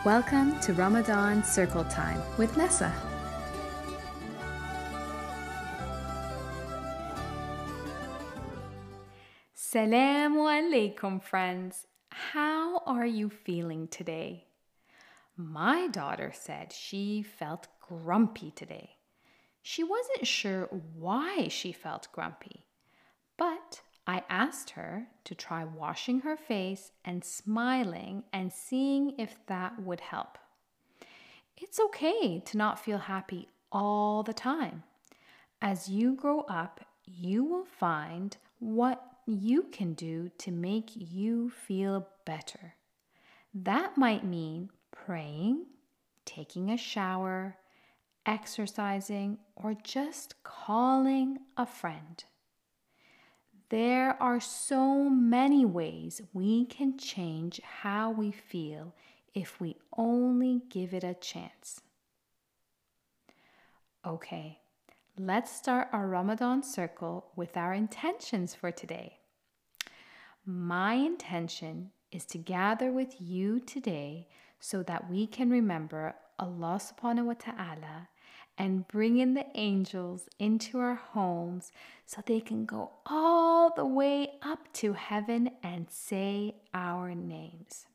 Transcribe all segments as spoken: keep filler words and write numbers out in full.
Welcome to Ramadan Circle Time with Nessa. Salamu alaikum, friends. How are you feeling today? My daughter said she felt grumpy today. She wasn't sure why she felt grumpy, but I asked her to try washing her face and smiling and seeing if that would help. It's okay to not feel happy all the time. As you grow up, you will find what you can do to make you feel better. That might mean praying, taking a shower, exercising, or just calling a friend. There are so many ways we can change how we feel if we only give it a chance. Okay, let's start our Ramadan circle with our intentions for today. My intention is to gather with you today so that we can remember Allah subhanahu wa ta'ala and bring in the angels into our homes so they can go all the way up to heaven and say our names.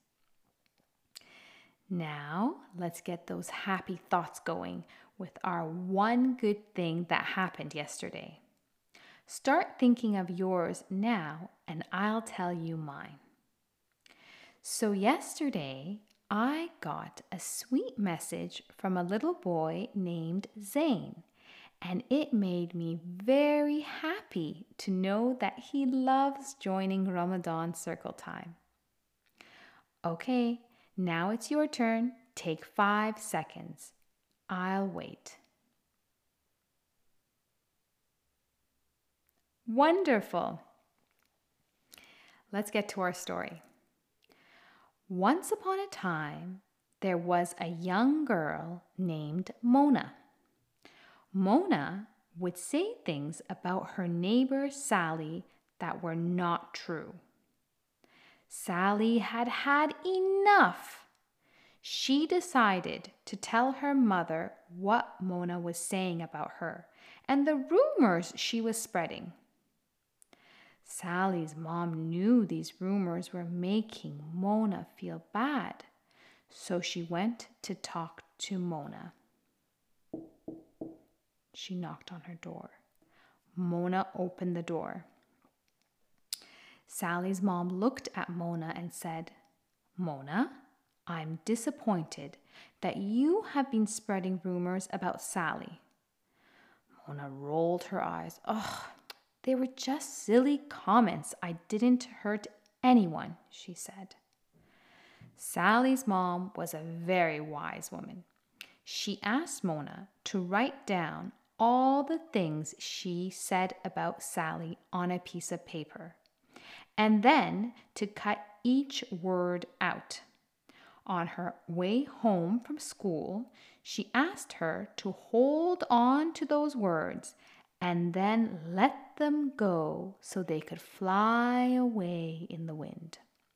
Now, let's get those happy thoughts going with our one good thing that happened yesterday. Start thinking of yours now, and I'll tell you mine. So yesterday, I got a sweet message from a little boy named Zain, and it made me very happy to know that he loves joining Ramadan Circle Time. Okay, now it's your turn. Take five seconds. I'll wait. Wonderful. Let's get to our story. Once upon a time, there was a young girl named Mona. Mona would say things about her neighbor Sally that were not true. Sally had had enough. She decided to tell her mother what Mona was saying about her and the rumors she was spreading. Sally's mom knew these rumors were making Mona feel bad, so she went to talk to Mona. She knocked on her door. Mona opened the door. Sally's mom looked at Mona and said, "Mona, I'm disappointed that you have been spreading rumors about Sally." Mona rolled her eyes. Ugh. They were just silly comments. I didn't hurt anyone, she said. Sally's mom was a very wise woman. She asked Mona to write down all the things she said about Sally on a piece of paper, and then to cut each word out. On her way home from school, she asked her to hold on to those words and then let them go so they could fly away in the wind.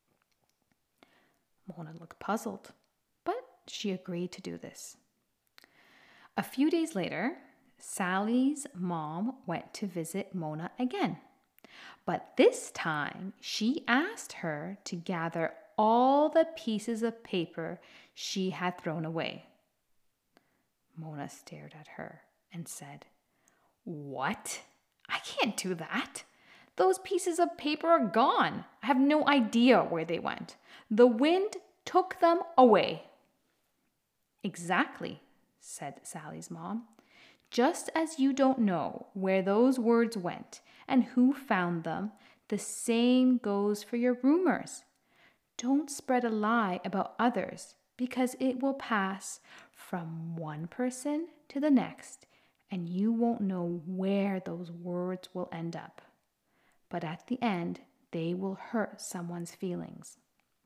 Mona looked puzzled, but she agreed to do this. A few days later, Sally's mom went to visit Mona again, but this time she asked her to gather all the pieces of paper she had thrown away. Mona stared at her and said, "What? I can't do that. Those pieces of paper are gone. I have no idea where they went. The wind took them away." "Exactly," said Sally's mom. "Just as you don't know where those words went and who found them, the same goes for your rumors. Don't spread a lie about others because it will pass from one person to the next, and you won't know where those words will end up. But at the end, they will hurt someone's feelings."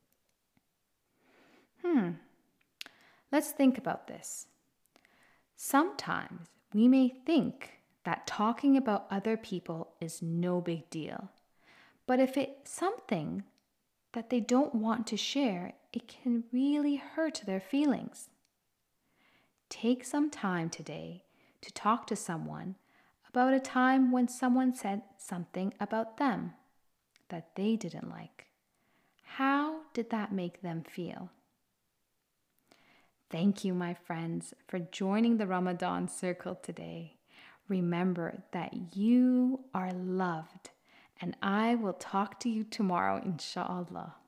Hmm, let's think about this. Sometimes we may think that talking about other people is no big deal, but if it's something that they don't want to share, it can really hurt their feelings. Take some time today to talk to someone about a time when someone said something about them that they didn't like. How did that make them feel? Thank you, my friends, for joining the Ramadan Circle today. Remember that you are loved, and I will talk to you tomorrow, inshallah.